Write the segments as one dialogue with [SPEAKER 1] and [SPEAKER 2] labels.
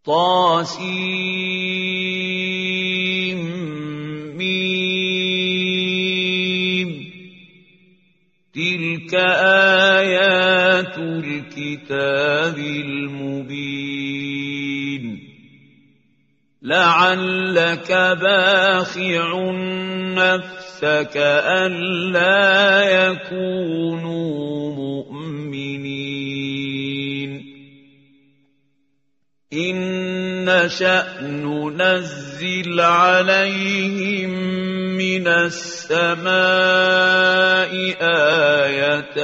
[SPEAKER 1] طسم. تلك آيات الكتاب المبين. لعلك باخع نفسك ألا يكونوا مؤمنين. إن نشأ ننزل عليهم من السماء آية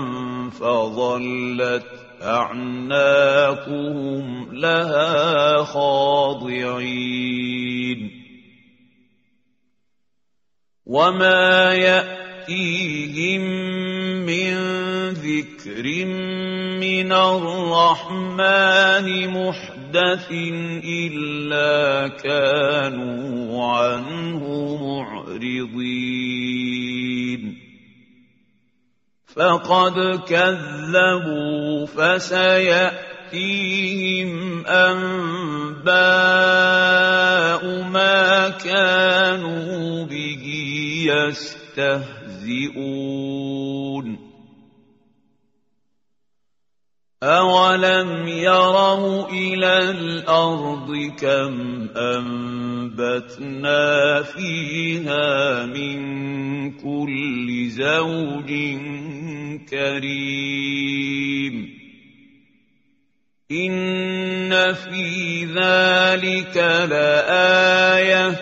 [SPEAKER 1] فظلت أعناقهم لها خاضعين. وما يأتيهم من ذكر من الرحمن محدث إلا كانوا عنه معرضين. فقد كذبوا فسيأتيهم أنباء ما كانوا به يستهزئون. أولم يروا إلى الأرض كم أنبتنا فيها من كل زوج كريم. إن في ذلك لآية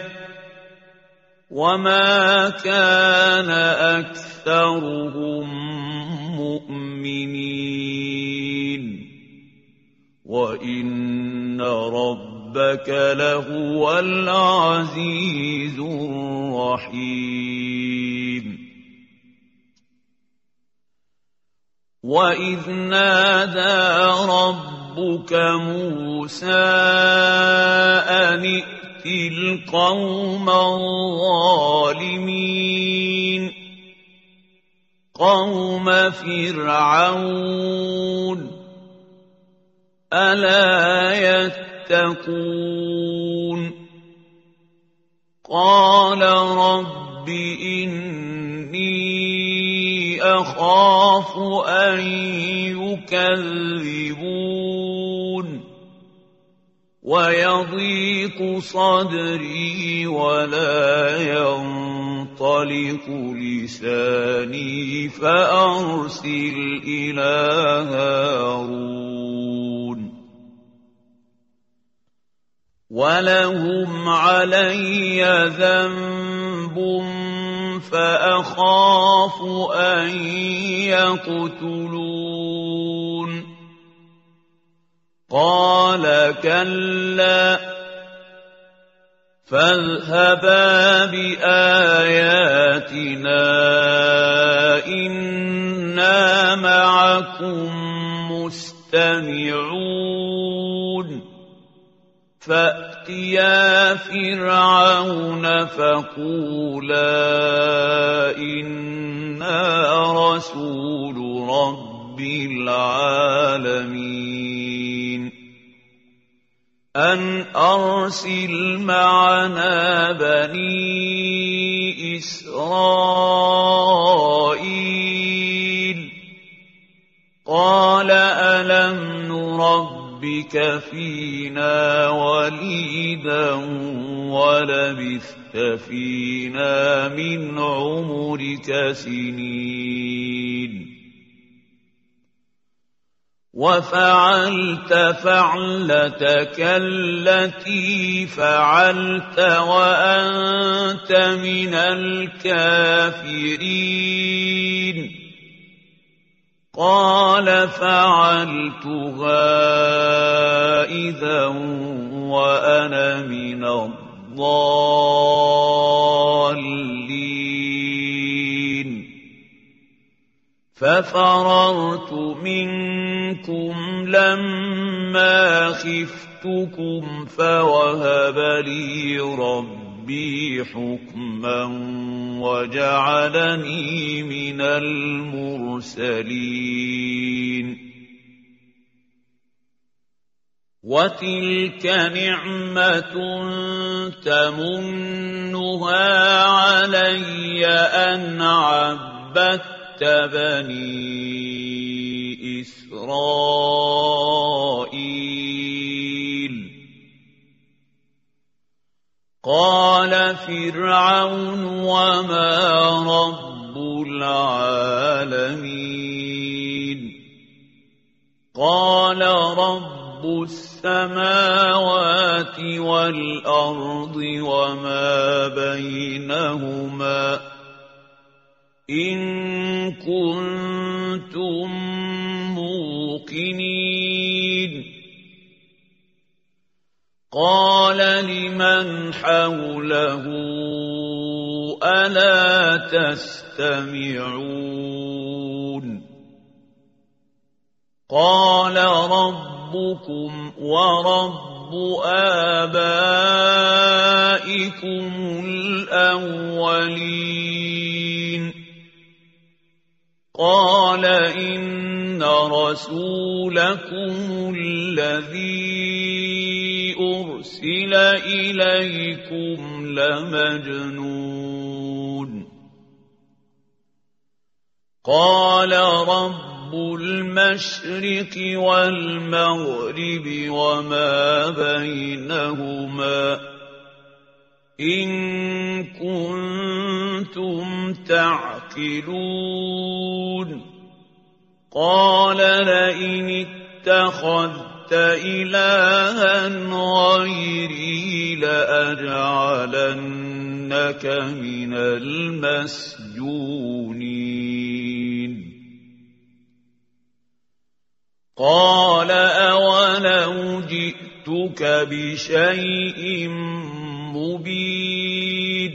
[SPEAKER 1] وما كان أكثرهم مؤمنين وإن ربك لهو العزيز الرحيم. وإذ نادى ربك موسى أن ائت القوم الظالمين قوم فرعون ألا يتقون. قال رب إني أخاف أن يكذبون ويضيق صدري ولا ينطلق لساني فأرسل إلى هارون ولهم علي ذنب فأخاف أن يقتلون. قال كلا فاذهبا بآياتنا إنا معكم مستمعون. فأتيا فرعون فقولا إنا رسول رب العالمين أن أرسل معنا بني إسرائيل. قال ألم نربك فينا وليدا ولبثت فينا من عمرك سنين وفعلت فعلتك التي فعلت وأنت من الكافرين. قال فعلتها إذا وأنا من الضالين ففررت منكم لما خفتكم فوهب لي ربي حكما وجعلني من المرسلين. وَتِلْكَ نِعْمَةٌ تَمُنُّهَا عَلَيَّ أَنْ عَبَّدتَّ بَنِي إِسْرَائِيلَ قَالَ فِرْعَوْنُ وَمَا رَبُّ الْعَالَمِينَ قَالَ رَبُّ السَّمَاوَاتِ وَالْأَرْضِ وَمَا بَيْنَهُمَا إِن كُنتُم مُّوقِنِينَ قَالَ لِمَنْ حَوْلَهُ أَلَا تَسْتَمِعُونَ قَالَ رَبُّكُمْ وَرَبُّ آبَائِكُمُ الْأَوَّلِينَ قَالَ إِنَّ رَسُولَكُمُ الَّذِي أُرْسِلَ إِلَيْكُمْ لَمَجْنُونٌ قَالَ رَبُّ الْمَشْرِقِ وَالْمَغْرِبِ وَمَا بَيْنَهُمَا إِن كُنتُمْ تَعْقِلُونَ قَالَ لَئِنِ اتَّخَذْتَ إِلَٰهًا غَيْرِي لَأَجْعَلَنَّكَ مِنَ الْمَسْجُونِينَ قَالَ أَوَلَوْ جِئْتُكَ بِشَيْءٍ مُّبِينٍ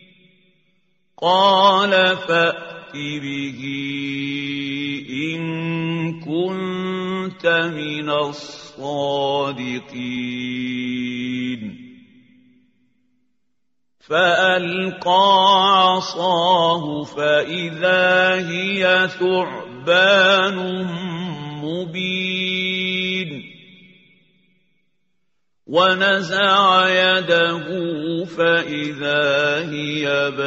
[SPEAKER 1] قَالَ فَأْتِ بِهِ إِن كُنتَ مِنَ الصَّادِقِينَ فَأَلْقَىٰ عَصَاهُ فَإِذَا هِيَ ثُعْبَانٌ مُّبِينٌ وَنَزَعَ يَدَهُ فَإِذَا هِيَ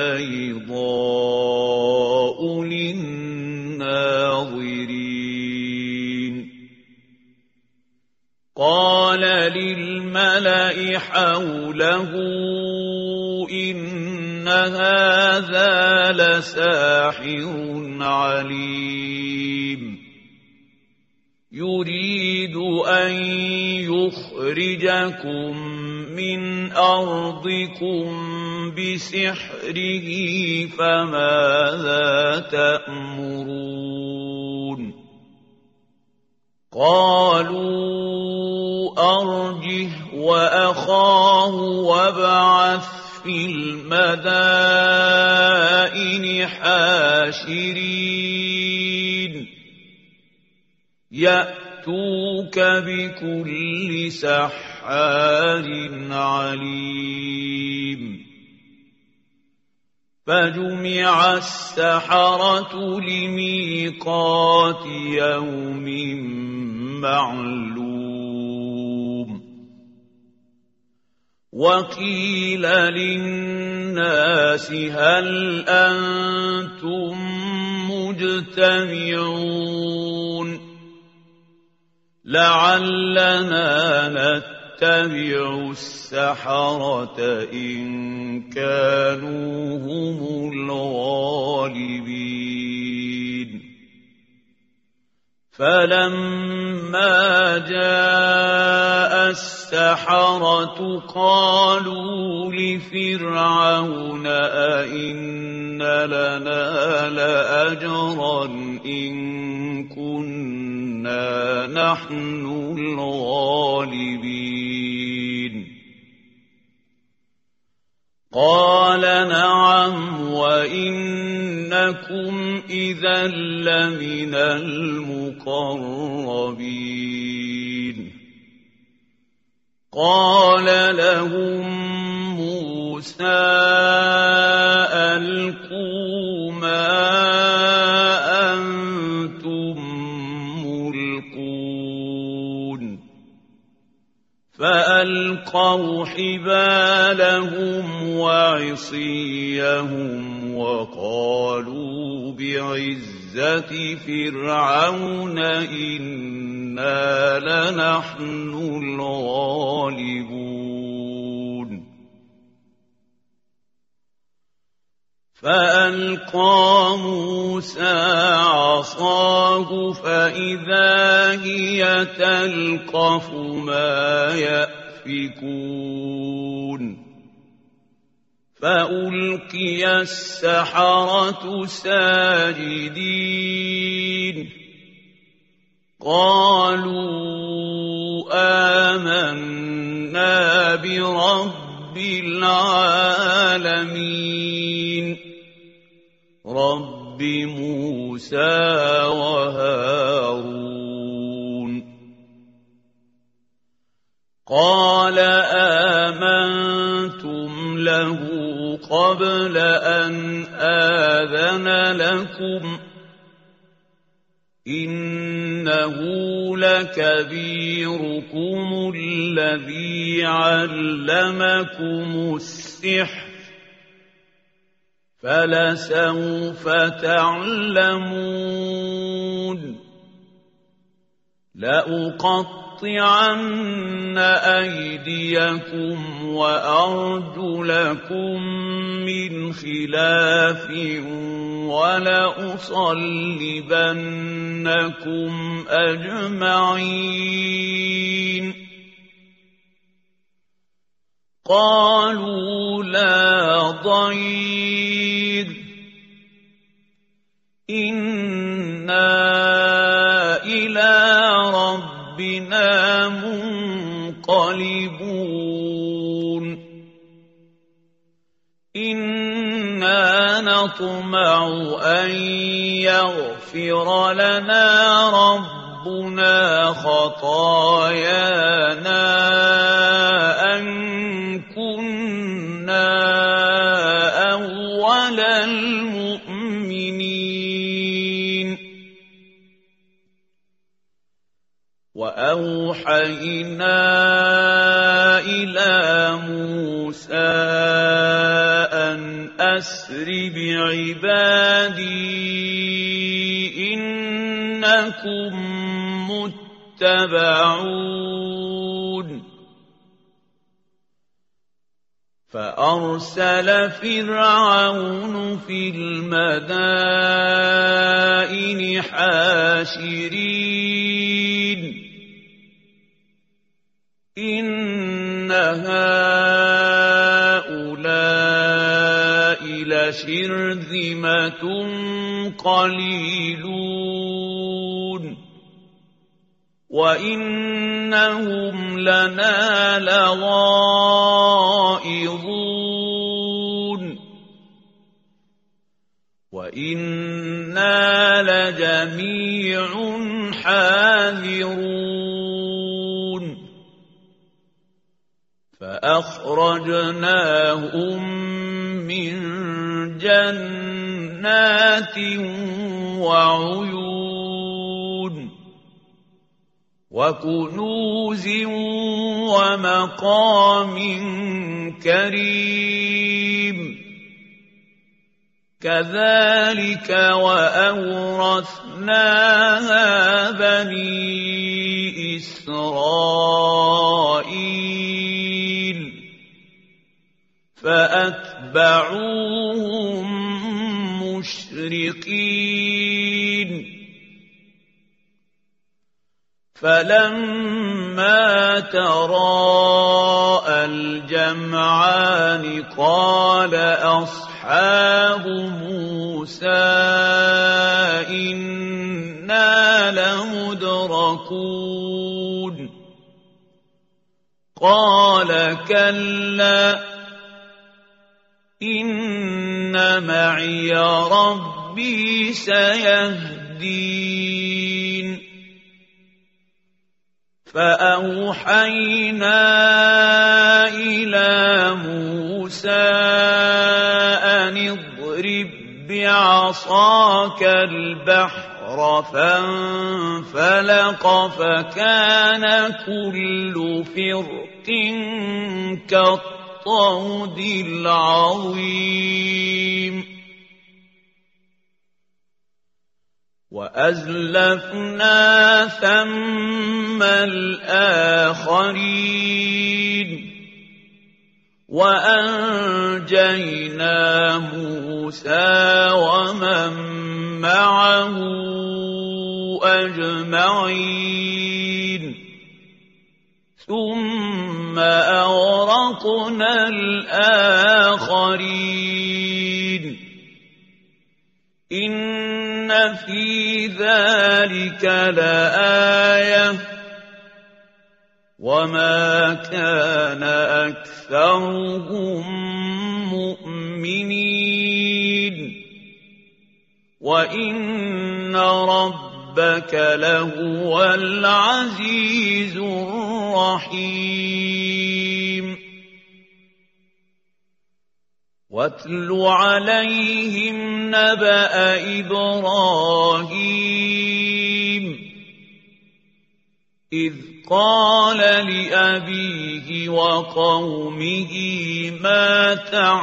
[SPEAKER 1] بَيْضَاءُ لِلنَّاظِرِينَ قَالَ لِلْمَلَإِ حَوْلَهُ إِنَّ هَٰذَا لَسَاحِرٌ عَلِيمٌ يُرِيدُ أَن يُخْرِجَكُم مِّنْ أَرْضِكُم بِسِحْرِهِ فَمَاذَا تَأْمُرُونَ قَالُوا أَرْجِهْ وَأَخَاهُ وَابْعَثْ فِي الْمَدَائِنِ حَاشِرِينَ يَأْتُوكَ بِكُلِّ سَحَّارٍ عَلِيمٍ فَجُمِعَ السَّحَرَةُ لِمِيقَاتِ يَوْمٍ مَّعْلُومٍ وَقِيلَ لِلنَّاسِ هَلْ أَنتُم مُّجْتَمِعُونَ لَعَلَّنَا نَتَّبِعُ السَّحَرَةَ إِن كَانُوا هُمُ الْغَالِبِينَ فَلَمَّا جَاءَ السَّحَرَةُ قَالُوا لِفِرْعَوْنَ أَئِنَّ لَنَا لَأَجْرًا إِن كُنَّا نَحْنُ الْغَالِبِينَ قَالَ نَعَمْ وَإِنَّكُمْ إِذًا لَّمِنَ الْمُقَرَّبِينَ قَالَ لَهُم مُّوسَىٰ أَلْقُوا مَا أَنتُم مُّلْقُونَ فألقوا حبالهم وعصيهم وقالوا بعزة فرعون إنا لنحن الغالبون فألقى موسى عصاه فإذا هي تلقف ما يأفكون فألقي السحرة ساجدين قالوا آمنا برب العالمين رب موسى وهارون قال آمنتم له قبل أن آذن لكم إنه لكبيركم الذي علمكم السحر فلسوف تعلمون لأقطعن أيديكم وأرجلكم من خلاف ولأصلبنكم أجمعين قالوا لا ضير إنا إلى ربنا منقلبون إنا نطمع أن يغفر لنا ربنا خطايانا أن كنا أول المؤمنين وأوحينا إلى موسى أن أسر بعبادي إنكم متبعون فأرسل فرعون في المدائن حاشرين إن هؤلاء لشرذمة قليلون وإنهم لنا لغائظون وإنا لجميع حاذرون فأخرجناهم من جنات وعيون وكنوز ومقام كريم كذلك وأورثناها بني إسرائيل فأتبعوهم مشرقين فلما تراءى الجمعان قال أصحاب موسى إنا لمدركون قال كلا إن معي ربي سيهدين فأوحينا إلى موسى أن اضرب بعصاك البحر فانفلق فكان كل فرق كالطود العظيم وأزلفنا ثم الآخرين وأنجينا موسى ومن معه أجمعين ثم أغرقنا الآخرين إن في ذلك لآية وما كان أكثرهم مؤمنين وإن ربك لهو العزيز الرحيم واتل عليهم نبأ إبراهيم إذ قال لأبيه وقومه ما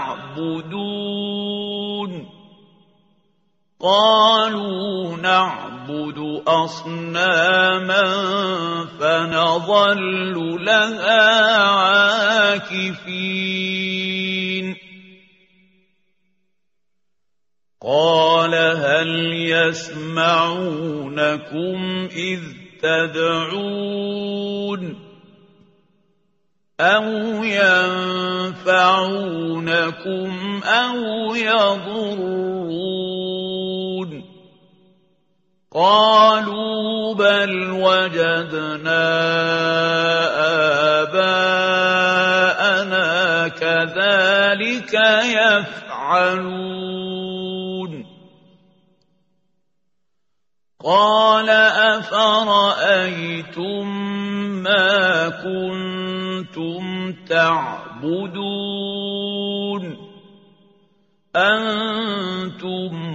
[SPEAKER 1] تعبدون قالوا نعبد أصناما فنظل لها عاكفين قال هل يسمعونكم إذ تدعون أو ينفعونكم أو يضرون قالوا بل وجدنا آباءنا كذلك يفعلون قال أفرأيتم ما كنتم تعبدون أنتم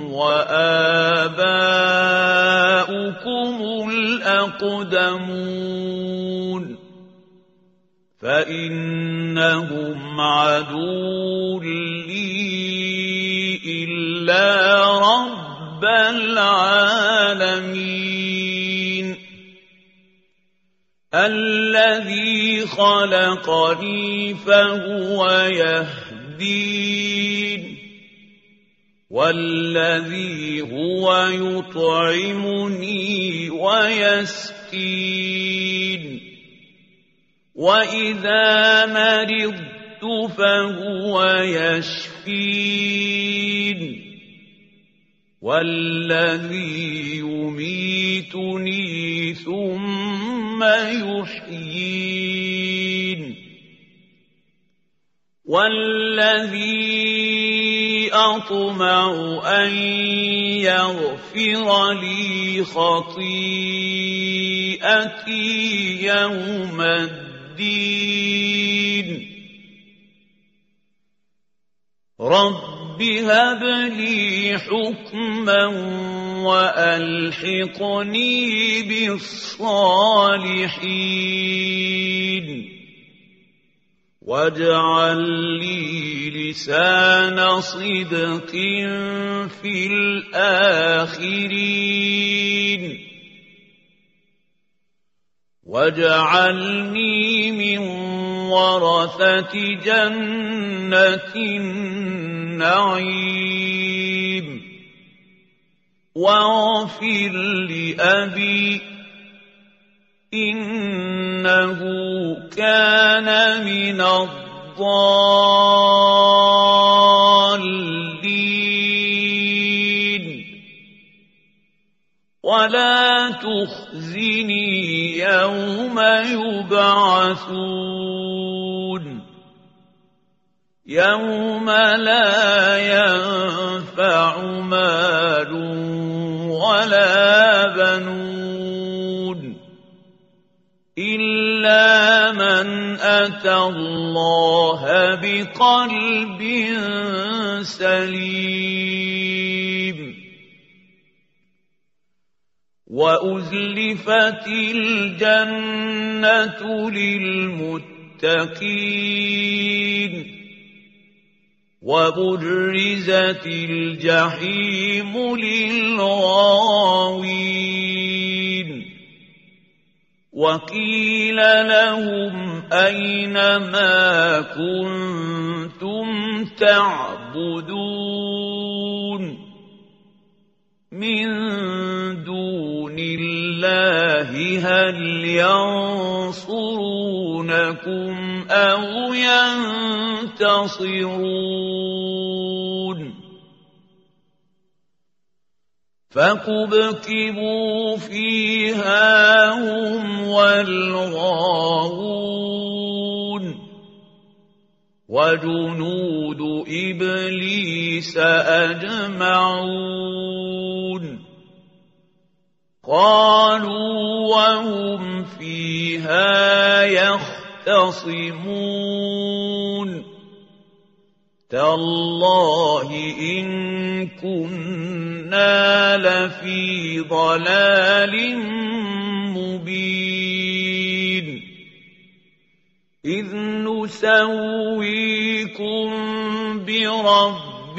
[SPEAKER 1] وآباؤكم الأقدمون فإنهم عدو لي إلا رب العالمين الذي خلقني فهو يهدين والذي هو يطعمني ويسقين وإذا مرضت فهو يشفين والذي يميتني ثم يحيين والذي أطمع أن يغفر لي خطيئتي يوم الدين رب هب لي حكما وألحقني بالصالحين واجعل لي لسان صدق في الآخرين واجعلني من ورثة جنة النعيم واغفر لأبي إنه كان من الضالين ولا تخزني يوم يبعثون يوم لا ينفع مال ولا بنون إلا من أتى الله بقلب سليم وأزلفت الجنة للمتقين وبرزت الجحيم للغاوين وقيل لهم أين ما كنتم تعبدون من دون الله هل ينصرونكم أو ينتصرون فكبكبوا فيها هم والغاوون وجنود إبليس أجمعون قالوا وهم فيها يختصمون تالله إن كنا لفي ضلال مبين إذ نسويكم برب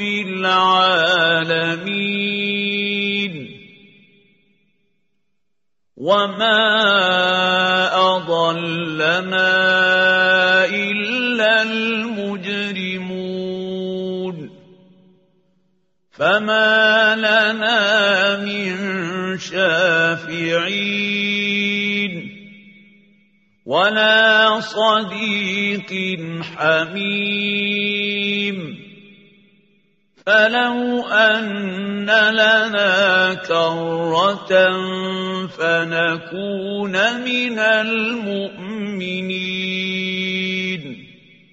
[SPEAKER 1] العالمين وما أضلنا إلا المجرمون فما لنا من شافعين ولا صديق حميم فلو أن لنا كرة فنكون من المؤمنين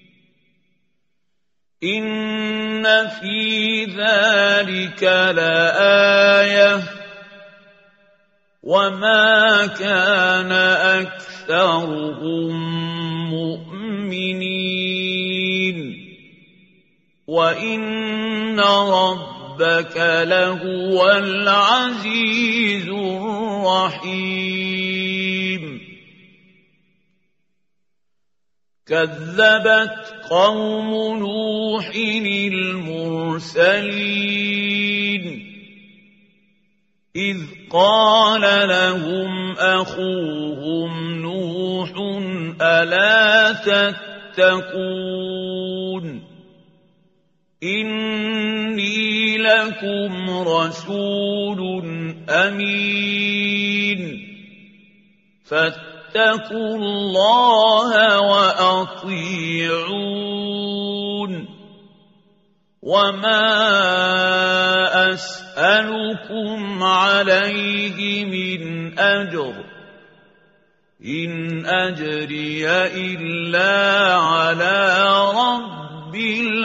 [SPEAKER 1] إن في ذلك لآية وما كان أكثرهم مؤمنين وإن ربك لهو العزيز الرحيم كذبت قوم نوح المرسلين إذ قال لهم أخوهم نوح ألا تتقون إني لكم رسول أمين فاتقوا الله وأطيعون وما أسألكم عليه من أجر إن أجري إلا على رب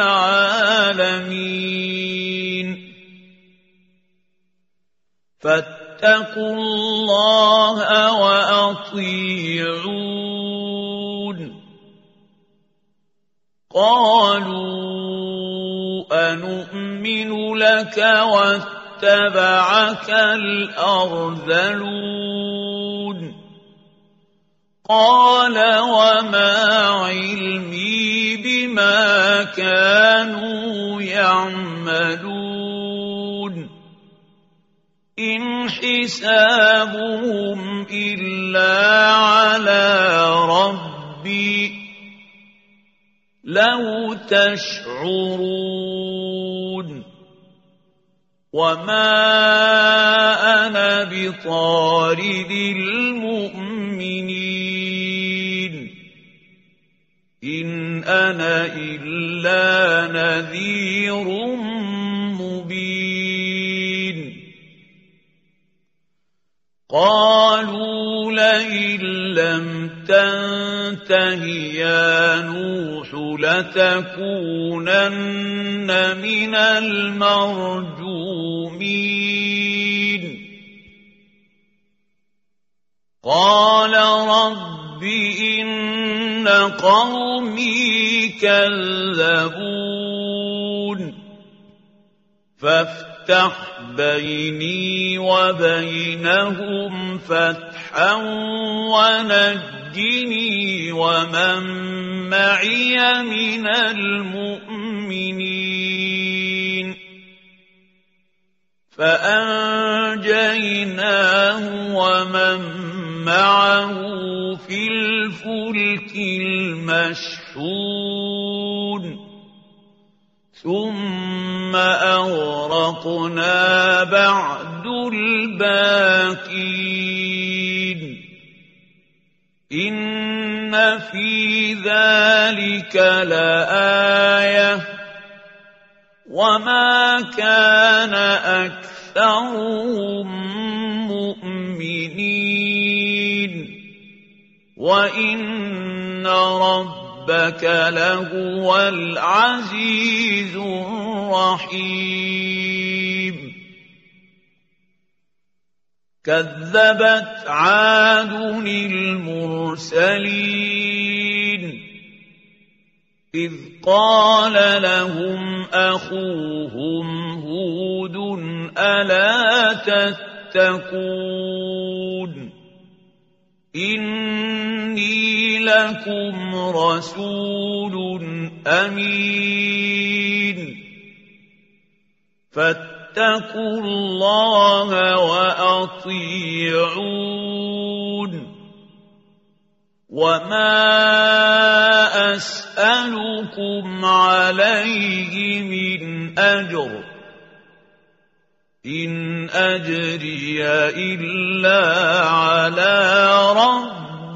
[SPEAKER 1] العالمين فاتقوا الله وأطيعون قالوا أنؤمن لك واتبعك الأرذلون قال وما علمي بما كانوا يعملون إن حسابهم إلا على ربي لو تشعرون وما أنا بطارد المؤمنين إن أنا إلا نذير مبين قالوا لئن لم تنته يا نوح لتكونن من المرجومين قال رب إن قومي كذبون فافتح فافتح بيني وبينهم فتحا ونجني ومن معي من المؤمنين فأنجيناه ومن معه في الفلك المشحون ثم أغرقنا بعد الباقين إن في ذلك لآية وما كان أكثرهم مؤمنين وإن ربك لهو العزيز الرحيم كذبت عاد المرسلين إذ قال لهم أخوهم هود ألا تتقون إني لكم رسول أمين فاتقوا الله وأطيعون وما أسألكم عليه من أجر إن أجري إلا على رب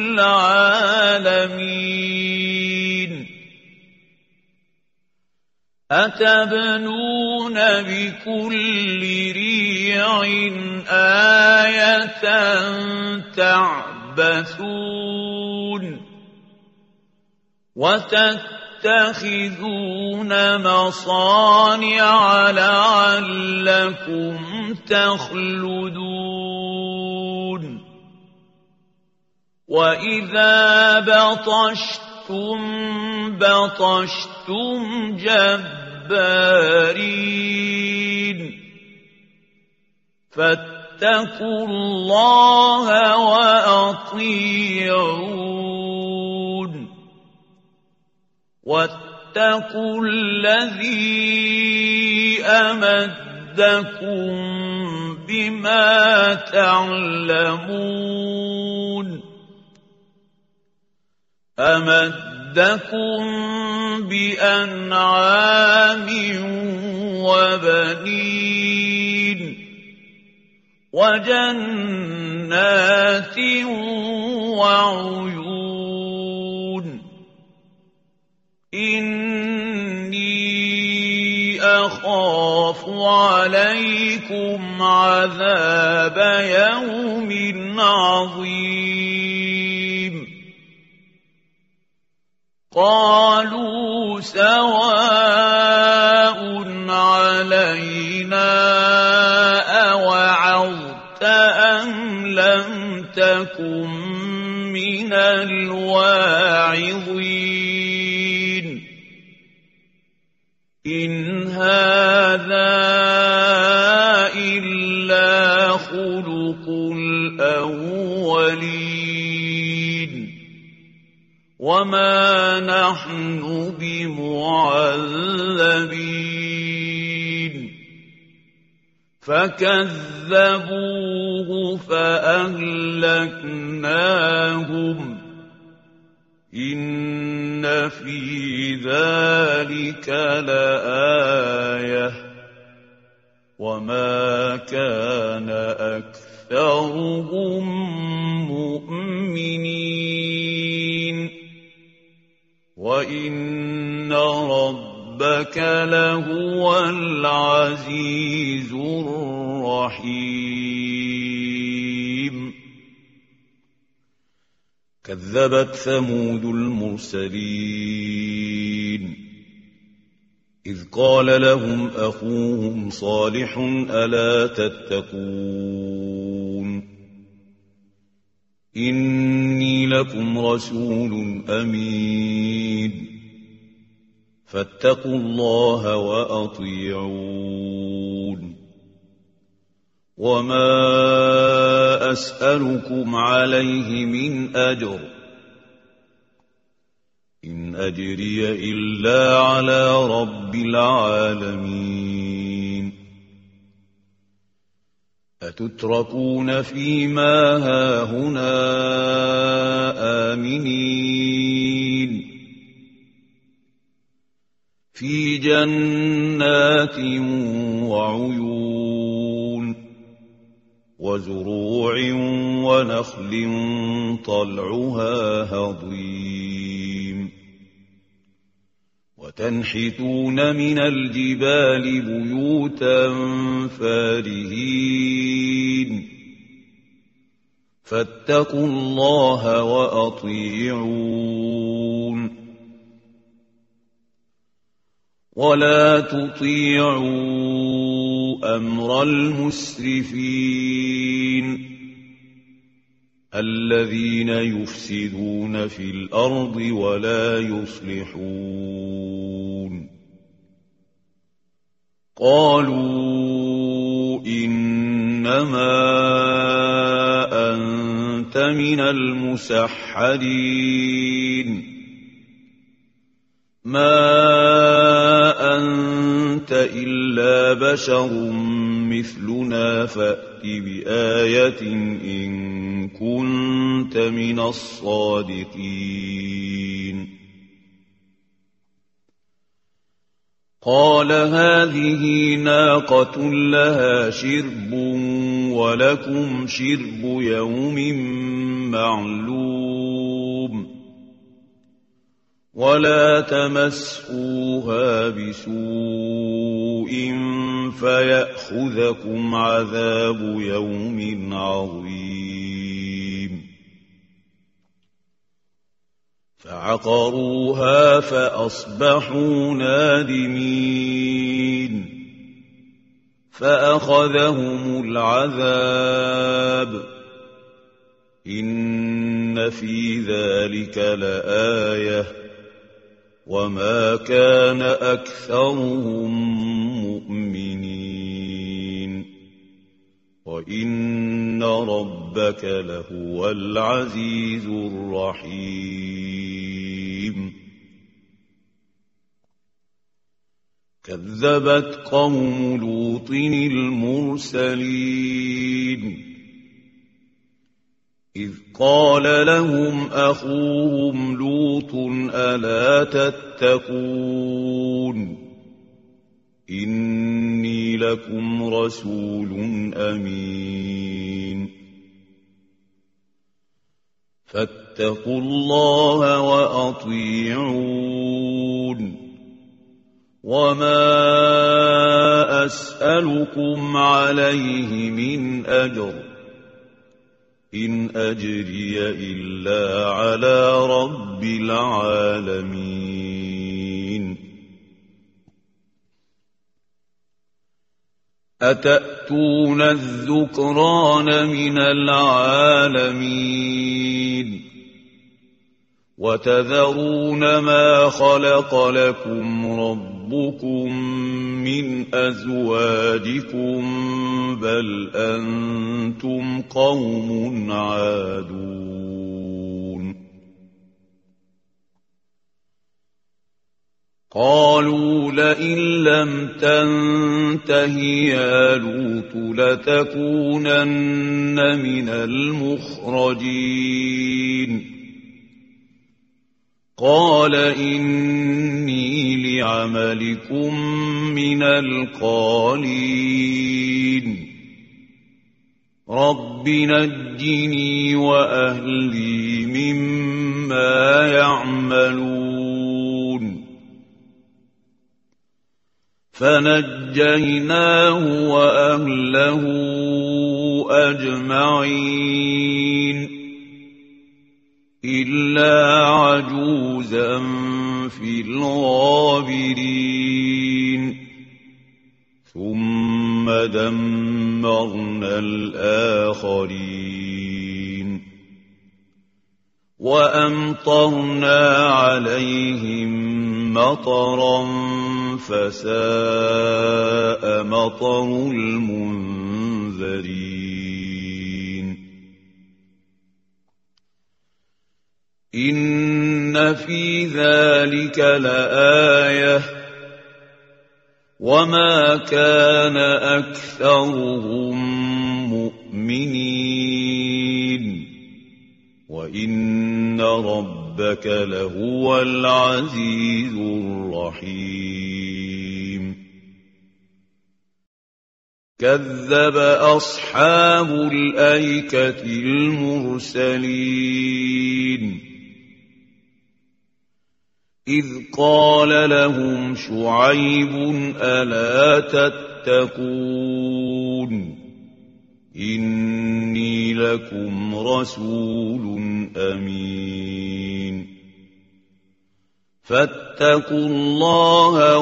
[SPEAKER 1] العالمين أتبنون بكل ريع آية تعبثون وتتخذون مصانع لعلكم تخلدون وإذا بطشتم بطشتم جبارين فاتقوا الله وأطيعون واتقوا الذي أمدكم بما تعلمون أمدكم بأنعام وبنين وجنات وعيون إني أخاف عليكم عذاب يوم عظيم قالوا سواء علينا أوعظت أم لم تكن من الواعظين إن هذا إلا خلق الأولين وما نحن بمعذبين فكذبوه فأهلكناهم إن في ذلك لآية وما كان أكثرهم مؤمنين وإن ربك لهو العزيز الرحيم كذبت ثمود المرسلين إذ قال لهم أخوهم صالح ألا تتقون إني لكم رسول أمين فاتقوا الله وأطيعون وما أسألكم عليه من أجر إن أجري إلا على رب العالمين أتتركون فيما هاهنا آمنين في جنات وعيون وزروع ونخل طلعها هضيم وتنحتون من الجبال بيوتا فارهين فاتقوا الله وأطيعون ولا تطيعوا أمر المسرفين الذين يفسدون في الأرض ولا يصلحون قالوا إنما أنت من المسحرين ما أنت إلا بشر مثلنا فأت بآية إن كنت من الصادقين قال هذه ناقة لها شرب ولكم شرب يوم معلوم ولا تمسوها بسوء فيأخذكم عذاب يوم عظيم فعقروها فأصبحوا نادمين فأخذهم العذاب إن في ذلك لآية وما كان أكثرهم مؤمنين وإن ربك لهو العزيز الرحيم كذبت قوم لوط المرسلين إذ قال لهم أخوهم لوط ألا تتقون إني لكم رسول أمين فاتقوا الله وأطيعون وما أسألكم عليه من أجر إن أجري إلا على رب العالمين أتأتون الذكران من العالمين وتذرون ما خلق لكم ربكم من أزواجكم بل أنتم قوم عادون قالوا لئن لم تنته يا لوط لتكونن من المخرجين قال إني لعملكم من القالين رب نجني وأهلي مما يعملون فنجيناه وأهله أجمعين إلا عجوزا في الغابرين ثم دمرنا الآخرين وأمطرنا عليهم مطرا فساء مطر المنذرين إن في ذلك لآية وما كان أكثرهم مؤمنين وإن ربك لهو العزيز الرحيم كذب أصحاب الأيكة المرسلين إذ قال لهم شعيب ألا تتقون إني لكم رسول أمين فاتقوا الله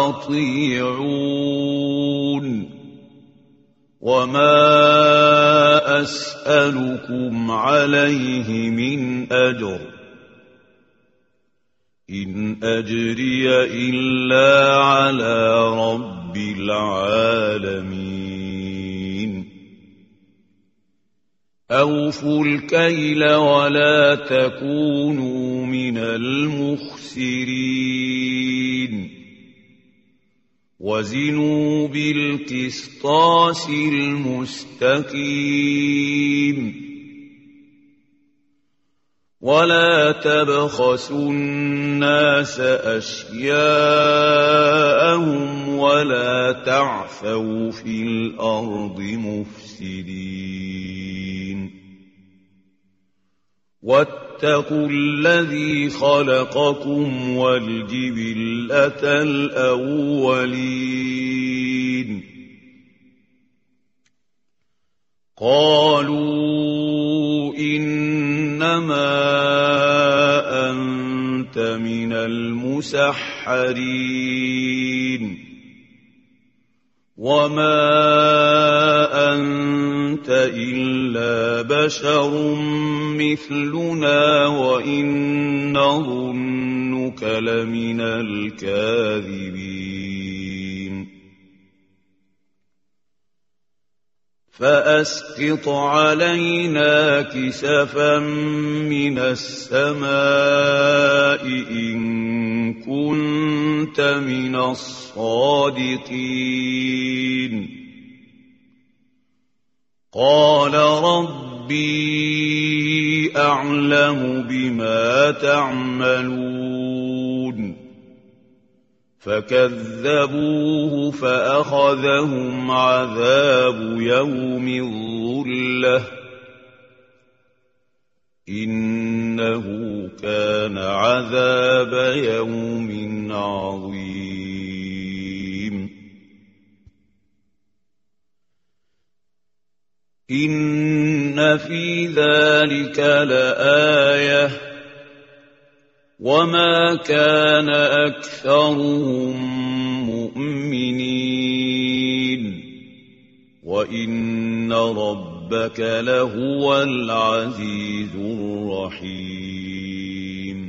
[SPEAKER 1] وأطيعون وما أسألكم عليه من أجر إن أجري إلا على رب العالمين أوفوا الكيل ولا تكونوا من المخسرين وزنوا بالقسطاس المستقيم ولا تبخسوا الناس أشياءهم ولا تعثوا في الأرض مفسدين واتقوا الذي خلقكم والجبلة الأولين قالوا إنما أنت من المسحرين وما أنت إلا بشر مثلنا وإن نظنك لمن الكاذبين فأسقط علينا كسفا من السماء إن كنت من الصادقين قال ربي أعلم بما تعملون فكذبوه فأخذهم عذاب يوم الظلة إنه كان عذاب يوم عظيم إن في ذلك لآية وما كان أكثرهم مؤمنين وإن ربك لهو العزيز الرحيم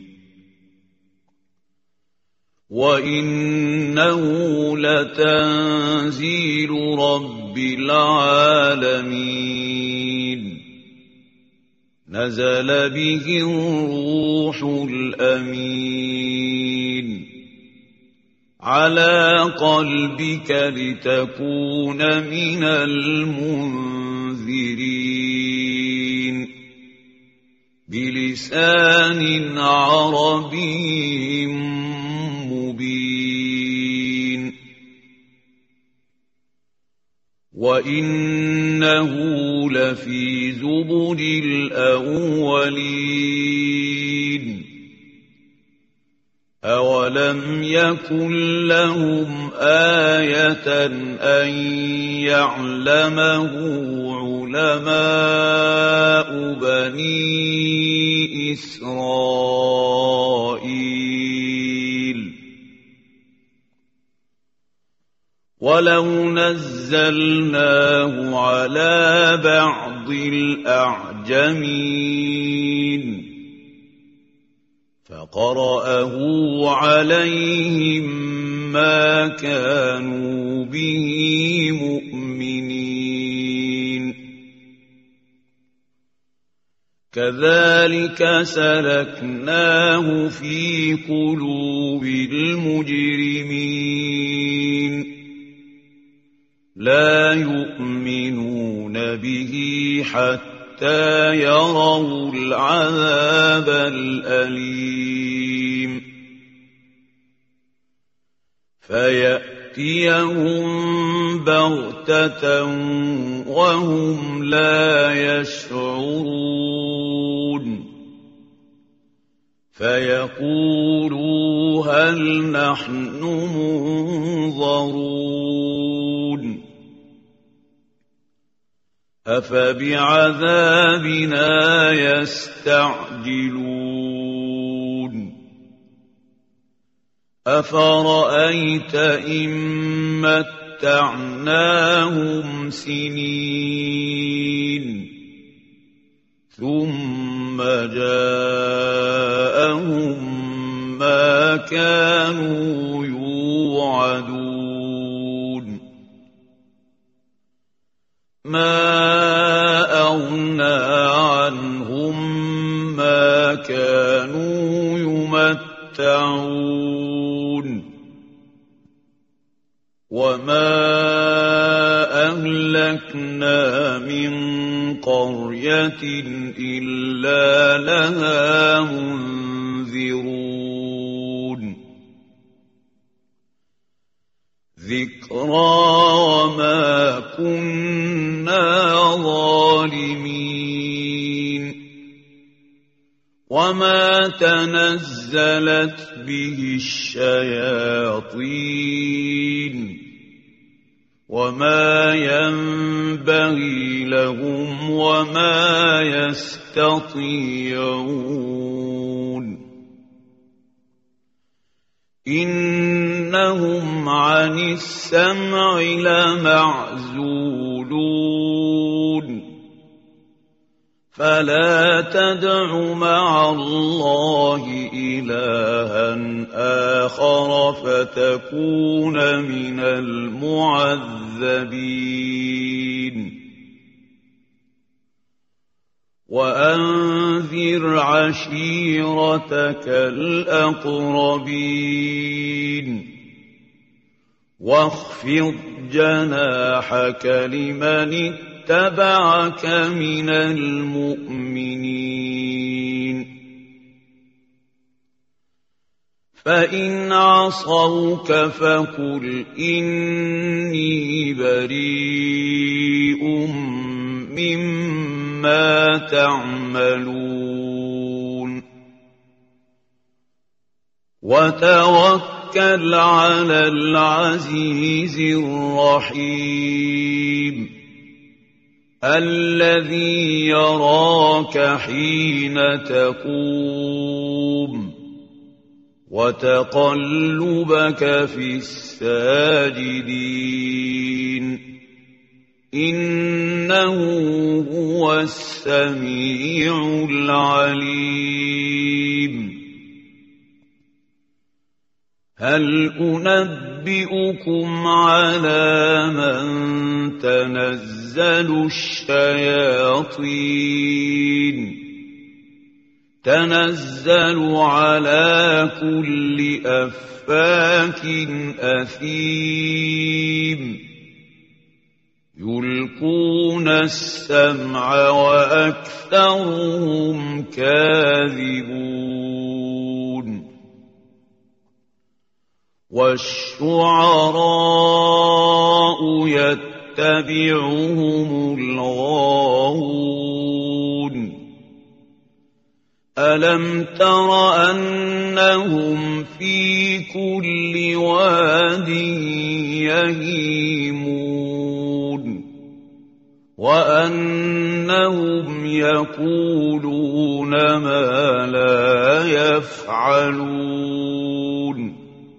[SPEAKER 1] وإنه لتنزيل رب العالمين نزل به الروح الأمين على قلبك لتكون من المنذرين بلسان عربي مبين وإنه لفي زبر الأولين أولم يكن لهم آية أن يعلمه علماء بني إسرائيل ولو نزلناه على بعض الأعجمين فقرأه عليهم ما كانوا به مؤمنين كذلك سلكناه في قلوب المجرمين لا يؤمنون به حتى يروا العذاب الأليم فيأتيهم بغتة وهم لا يشعرون فيقولوا هل نحن منظرون أفبعذابنا يستعجلون أفرأيت إن متعناهم سنين ثم جاءهم ما كانوا يوعدون ما أغنى عنهم ما كانوا يمتعون وما أهلكنا من قرية إلا لها منذرون ذكرى وما كنا ظالمين وما تنزلت به الشياطين وما ينبغي لهم وما يستطيعون إنهم عن السمع لمعزولون فلا تدع مع الله إلها آخر فتكون من المعذبين وأنذر عشيرتك الأقربين واخفض جناحك لمن اتبعك من المؤمنين فإن عصوك فقل إني بريء مما تعملون وتوكل على العزيز الرحيم الذي يراك حين تقوم وتقلبك في الساجدين إنه هو السميع العليم هل أنبئكم على من تنزل الشياطين تنزل على كل أفاك أثيم يلقون السمع وأكثرهم كاذبون والشعراء يتبعهم الغاوون ألم تر أنهم في كل واد يهيمون وأنهم يقولون ما لا يفعلون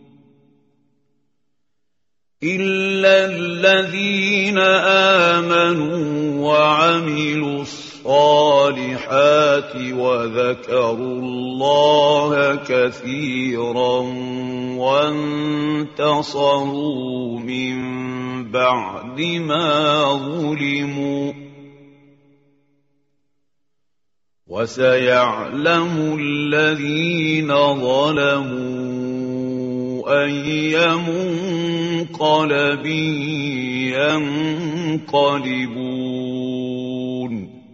[SPEAKER 1] إلا الذين آمنوا وعملوا الصالحات وذكروا الله كثيرا انتصروا من بعد ما ظلموا وسيعلم الذين ظلموا أي منقلب ينقلبون